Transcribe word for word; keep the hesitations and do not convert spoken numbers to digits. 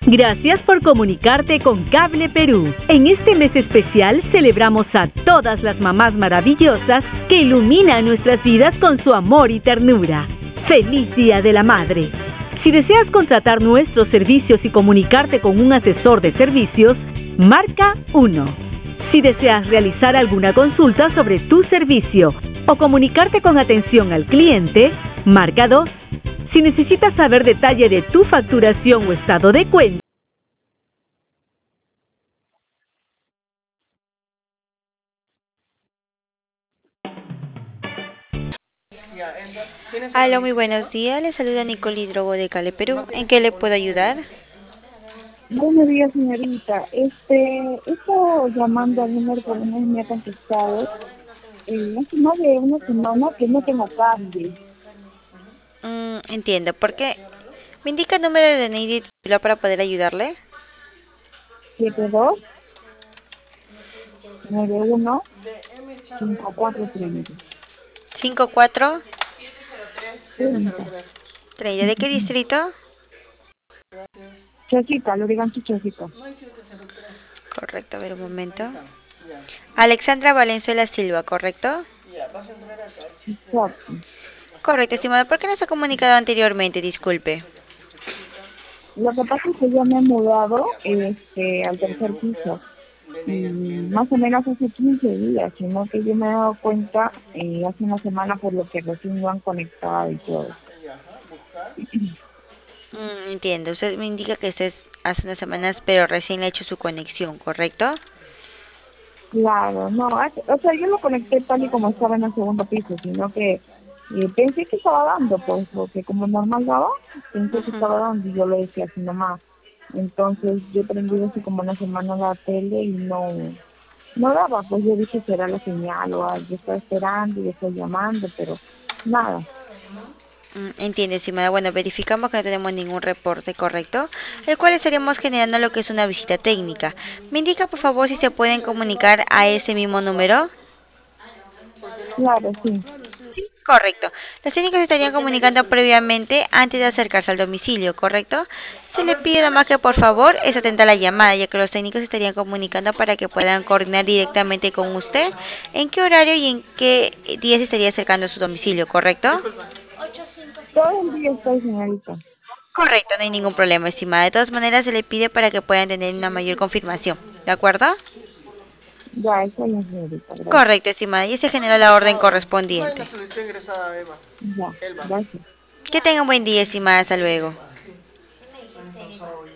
Gracias por comunicarte con Cable Perú. En este mes especial celebramos a todas las mamás maravillosas que iluminan nuestras vidas con su amor y ternura. ¡Feliz Día de la Madre! Si deseas contratar nuestros servicios y comunicarte con un asesor de servicios, marca uno. Si deseas realizar alguna consulta sobre tu servicio o comunicarte con atención al cliente, marca dos. Si necesitas saber detalle de tu facturación o estado de cuenta, Hola, muy buenos días. Le saluda Nicole Hidrogo de Cale, Perú. ¿En qué le puedo ayudar? Buenos días, señorita. Este, he estado llamando al número que no me ha contestado. Eh, hace más de una semana que no tengo cable. Mm, entiendo. ¿Por qué? ¿Me indica el número de D N I de titular para poder ayudarle? siete dos nueve uno cinco cuatro treinta. cinco cuatro treinta. treinta. ¿De qué distrito? Chocita, lo digan Chocita. Correcto, a ver un momento. Alexandra Valenzuela Silva, ¿correcto? Exacto. Correcto, estimado. ¿Por qué no se ha comunicado anteriormente? Disculpe. Lo que pasa es que yo me he mudado este, al tercer piso. Y más o menos hace quince días, sino que yo me he dado cuenta eh, hace una semana por lo que recién lo han conectado y todo. Mm, entiendo. Usted me indica que usted es hace unas semanas, pero recién le ha hecho su conexión, ¿correcto? Claro, no, hace- o sea, yo lo conecté tal y como estaba en el segundo piso, sino que eh, pensé que estaba dando, pues, porque como normal daba, pensé que Ujú. estaba dando y yo lo decía así nomás. Entonces yo prendí así como una semana la tele y no, no daba, pues yo dije será la señal o algo, yo estaba esperando y estoy llamando, pero nada. Mm, entiendo, estimada. Bueno, verificamos que no tenemos ningún reporte correcto, el cual estaríamos generando lo que es una visita técnica. Me indica, por favor, si se pueden comunicar a ese mismo número. Claro, sí, Sí, correcto. Los técnicos se estarían comunicando previamente antes de acercarse al domicilio, ¿correcto? Se le pide nada más que por favor es atenta a la llamada, ya que los técnicos se estarían comunicando para que puedan coordinar directamente con usted en qué horario y en qué día se estaría acercando a su domicilio, ¿correcto? todo el día estoy, señorita. Correcto, no hay ningún problema, estimada. De todas maneras, se le pide para que puedan tener una mayor confirmación. ¿De acuerdo? Ya, estoy bien, señorita, gracias. Correcto, estimada. Y se generó la orden correspondiente. Ya, gracias. Que tenga un buen día, estimada. Hasta luego.